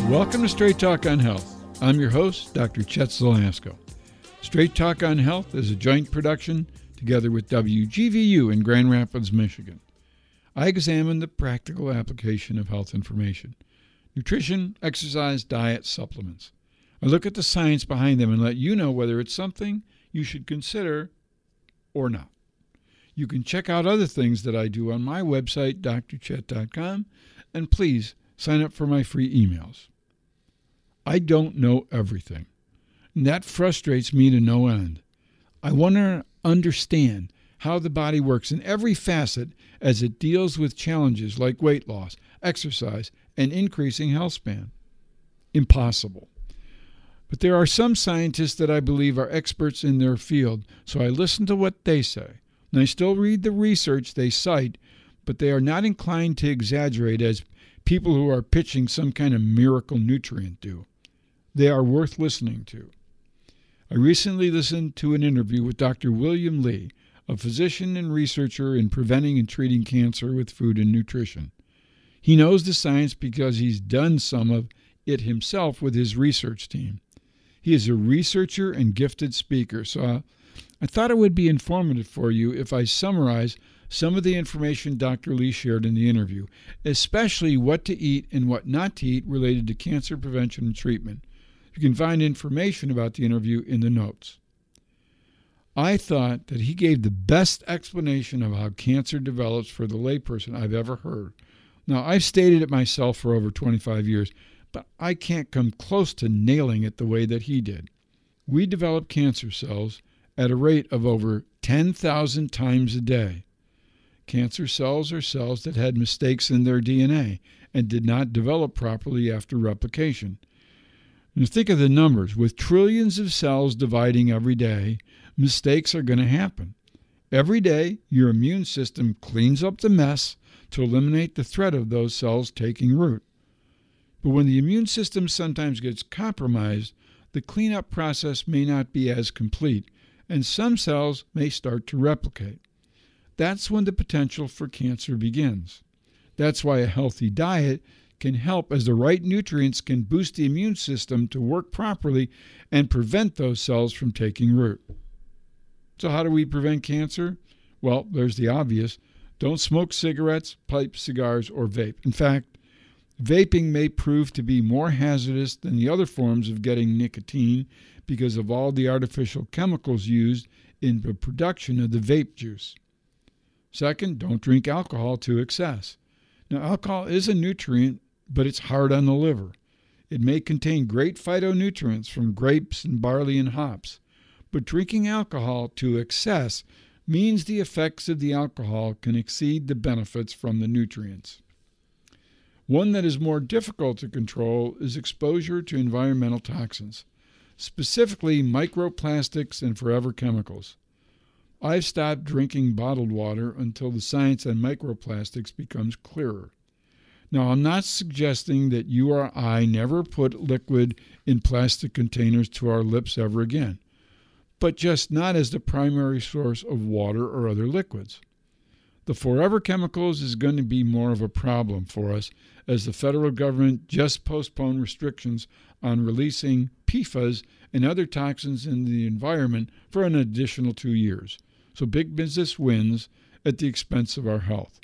Welcome to Straight Talk on Health. I'm your host, Dr. Chet Zalasko. Straight Talk on Health is a joint production together with WGVU in Grand Rapids, Michigan. I examine the practical application of health information, nutrition, exercise, diet, supplements. I look at the science behind them and let you know whether it's something you should consider or not. You can check out other things that I do on my website, drchet.com, and please sign up for my free emails. I don't know everything, and that frustrates me to no end. I want to understand how the body works in every facet as it deals with challenges like weight loss, exercise, and increasing health span. Impossible. But there are some scientists that I believe are experts in their field, so I listen to what they say. And I still read the research they cite, but they are not inclined to exaggerate as people who are pitching some kind of miracle nutrient do. They are worth listening to. I recently listened to an interview with Dr. William Li, a physician and researcher in preventing and treating cancer with food and nutrition. He knows the science because he's done some of it himself with his research team. He is a researcher and gifted speaker, so I thought it would be informative for you if I summarize some of the information Dr. Li shared in the interview, especially what to eat and what not to eat related to cancer prevention and treatment. You can find information about the interview in the notes. I thought that he gave the best explanation of how cancer develops for the layperson I've ever heard. Now, I've stated it myself for over 25 years, but I can't come close to nailing it the way that he did. We develop cancer cells at a rate of over 10,000 times a day. Cancer cells are cells that had mistakes in their DNA and did not develop properly after replication. Now think of the numbers. With trillions of cells dividing every day, mistakes are going to happen. Every day, your immune system cleans up the mess to eliminate the threat of those cells taking root. But when the immune system sometimes gets compromised, the cleanup process may not be as complete, and some cells may start to replicate. That's when the potential for cancer begins. That's why a healthy diet can help, as the right nutrients can boost the immune system to work properly and prevent those cells from taking root. So how do we prevent cancer? Well, there's the obvious. Don't smoke cigarettes, pipe, cigars, or vape. In fact, vaping may prove to be more hazardous than the other forms of getting nicotine because of all the artificial chemicals used in the production of the vape juice. Second, don't drink alcohol to excess. Now, alcohol is a nutrient, but it's hard on the liver. It may contain great phytonutrients from grapes and barley and hops, but drinking alcohol to excess means the effects of the alcohol can exceed the benefits from the nutrients. One that is more difficult to control is exposure to environmental toxins, specifically microplastics and forever chemicals. I've stopped drinking bottled water until the science on microplastics becomes clearer. Now, I'm not suggesting that you or I never put liquid in plastic containers to our lips ever again, but just not as the primary source of water or other liquids. The forever chemicals is going to be more of a problem for us as the federal government just postponed restrictions on releasing PFAS and other toxins in the environment for an additional 2 years. So big business wins at the expense of our health.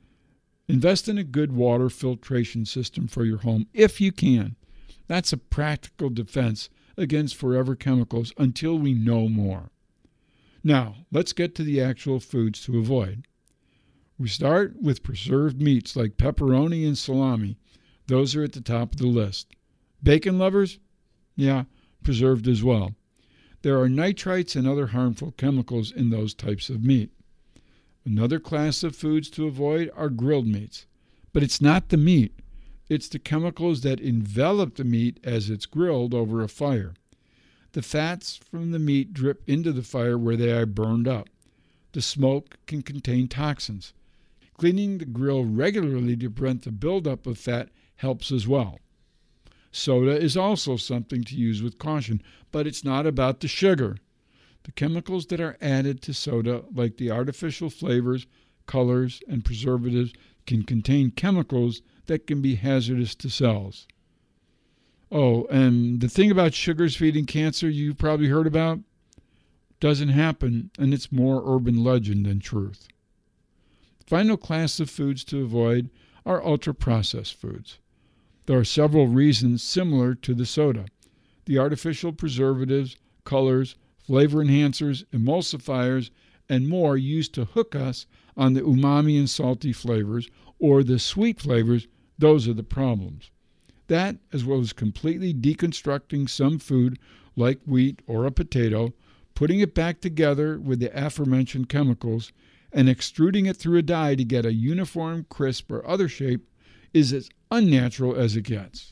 Invest in a good water filtration system for your home if you can. That's a practical defense against forever chemicals until we know more. Now, let's get to the actual foods to avoid. We start with preserved meats like pepperoni and salami. Those are at the top of the list. Bacon lovers? Yeah, preserved as well. There are nitrites and other harmful chemicals in those types of meat. Another class of foods to avoid are grilled meats. But it's not the meat. It's the chemicals that envelop the meat as it's grilled over a fire. The fats from the meat drip into the fire where they are burned up. The smoke can contain toxins. Cleaning the grill regularly to prevent the buildup of fat helps as well. Soda is also something to use with caution, but it's not about the sugar. The chemicals that are added to soda, like the artificial flavors, colors, and preservatives, can contain chemicals that can be hazardous to cells. Oh, and the thing about sugars feeding cancer you've probably heard about doesn't happen, and it's more urban legend than truth. The final class of foods to avoid are ultra-processed foods. There are several reasons similar to the soda. The artificial preservatives, colors, flavor enhancers, emulsifiers, and more used to hook us on the umami and salty flavors or the sweet flavors, those are the problems. That, as well as completely deconstructing some food like wheat or a potato, putting it back together with the aforementioned chemicals, and extruding it through a die to get a uniform, crisp, or other shape, is as unnatural as it gets.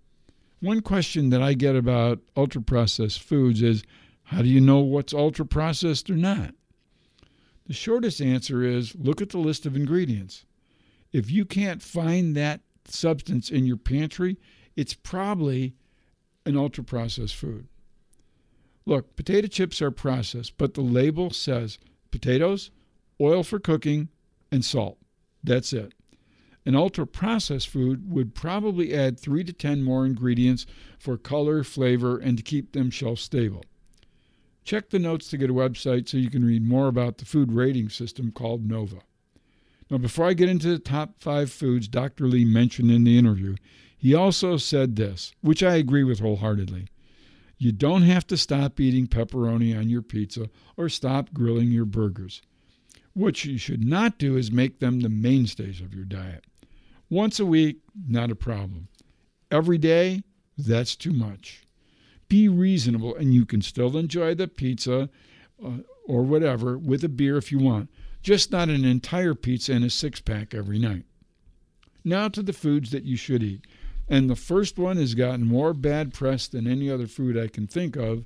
One question that I get about ultra-processed foods is, how do you know what's ultra-processed or not? The shortest answer is, look at the list of ingredients. If you can't find that substance in your pantry, it's probably an ultra-processed food. Look, potato chips are processed, but the label says potatoes, oil for cooking, and salt. That's it. An ultra-processed food would probably add 3 to 10 more ingredients for color, flavor, and to keep them shelf-stable. Check the notes to get a website so you can read more about the food rating system called NOVA. Now, before I get into the top 5 foods Dr. Lee mentioned in the interview, he also said this, which I agree with wholeheartedly. You don't have to stop eating pepperoni on your pizza or stop grilling your burgers. What you should not do is make them the mainstays of your diet. Once a week, not a problem. Every day, that's too much. Be reasonable, and you can still enjoy the pizza or whatever with a beer if you want, just not an entire pizza and a 6-pack every night. Now to the foods that you should eat. And the first one has gotten more bad press than any other food I can think of,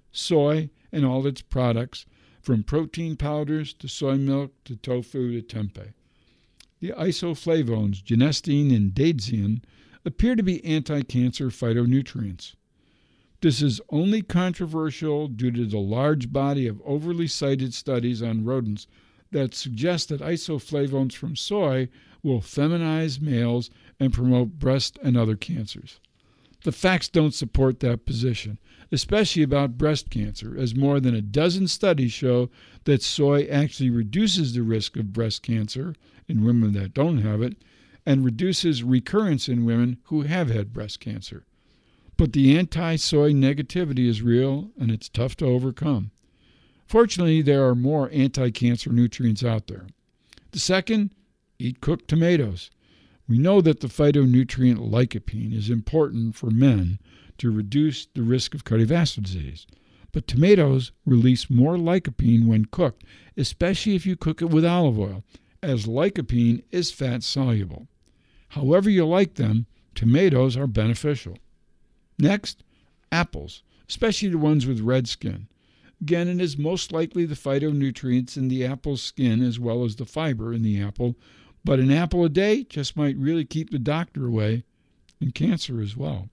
soy and all its products, from protein powders to soy milk to tofu to tempeh. The isoflavones, genistein and daidzein, appear to be anti-cancer phytonutrients. This is only controversial due to the large body of overly cited studies on rodents that suggest that isoflavones from soy will feminize males and promote breast and other cancers. The facts don't support that position, especially about breast cancer, as more than a dozen studies show that soy actually reduces the risk of breast cancer in women that don't have it and reduces recurrence in women who have had breast cancer. But the anti-soy negativity is real and it's tough to overcome. Fortunately, there are more anti-cancer nutrients out there. The second, eat cooked tomatoes. We know that the phytonutrient lycopene is important for men to reduce the risk of cardiovascular disease. But tomatoes release more lycopene when cooked, especially if you cook it with olive oil, as lycopene is fat-soluble. However you like them, tomatoes are beneficial. Next, apples, especially the ones with red skin. Again, it is most likely the phytonutrients in the apple's skin as well as the fiber in the apple, but an apple a day just might really keep the doctor away, and cancer as well.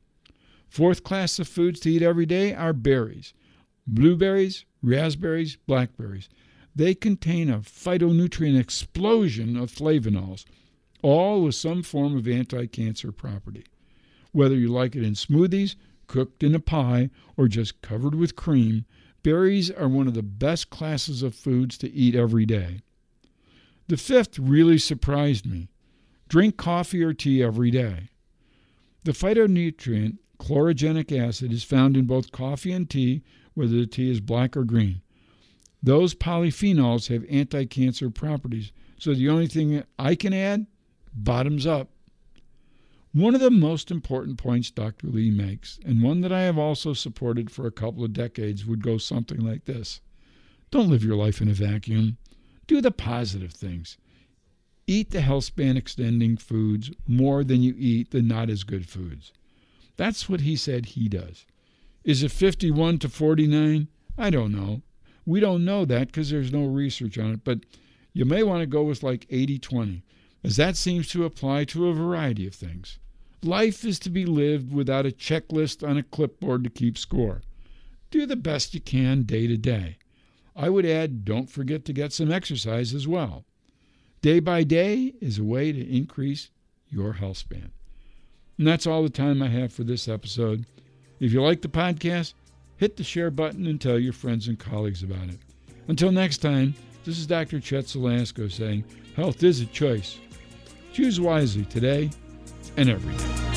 Fourth class of foods to eat every day are berries. Blueberries, raspberries, blackberries. They contain a phytonutrient explosion of flavonols, all with some form of anti-cancer property. Whether you like it in smoothies, cooked in a pie, or just covered with cream, berries are one of the best classes of foods to eat every day. The fifth really surprised me. Drink coffee or tea every day. The phytonutrient chlorogenic acid is found in both coffee and tea, whether the tea is black or green. Those polyphenols have anti-cancer properties, so the only thing I can add, bottoms up. One of the most important points Dr. Lee makes, and one that I have also supported for a couple of decades, would go something like this. Don't live your life in a vacuum. Do the positive things. Eat the health span extending foods more than you eat the not as good foods. That's what he said he does. Is it 51 to 49? I don't know. We don't know that because there's no research on it, but you may want to go with like 80-20, as that seems to apply to a variety of things. Life is to be lived without a checklist on a clipboard to keep score. Do the best you can day to day. I would add, don't forget to get some exercise as well. Day by day is a way to increase your health span. And that's all the time I have for this episode. If you like the podcast, hit the share button and tell your friends and colleagues about it. Until next time, this is Dr. Chet Zalasko saying, health is a choice. Choose wisely today and every day.